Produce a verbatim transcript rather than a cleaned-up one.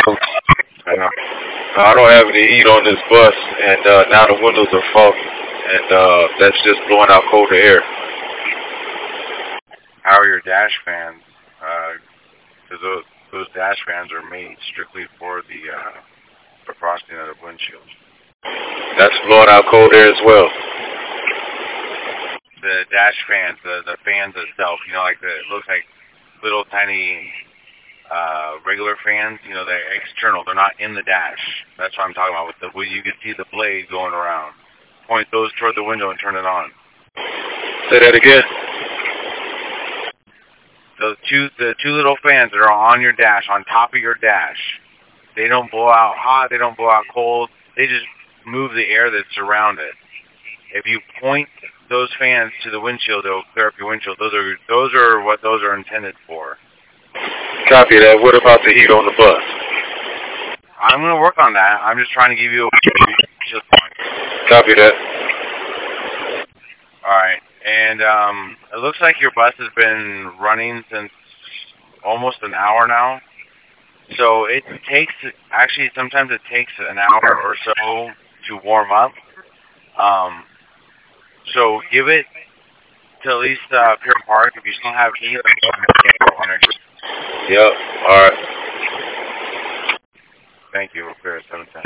I know. I don't have any heat on this bus, and uh, now the windows are foggy, and uh, that's just blowing out colder air. How are your dash fans? Because those those dash fans are made strictly for the uh, defrosting of the windshield. That's blowing out cold air as well. The dash fans, the the fans itself, you know, like the it looks like little tiny uh, regular fans. You know, they're external. They're not in the dash. That's what I'm talking about. With the where you can see the blade going around. Point those toward the window and turn it on. Say that again. Those two, the two little fans that are on your dash, on top of your dash, they don't blow out hot. They don't blow out cold. They just move the air that's around it. If you point those fans to the windshield, they'll clear up your windshield. Those are those are what those are intended for. Copy that. What about the heat on the bus? I'm going to work on that. I'm just trying to give you a just point. Copy that. All right. And um, it looks like your bus has been running since almost an hour now. So it takes, actually sometimes it takes an hour or so to warm up. Um, so give it to at least uh, Pier Park. If you still have heat, yep. All right. Thank you. We'll clear at seven ten.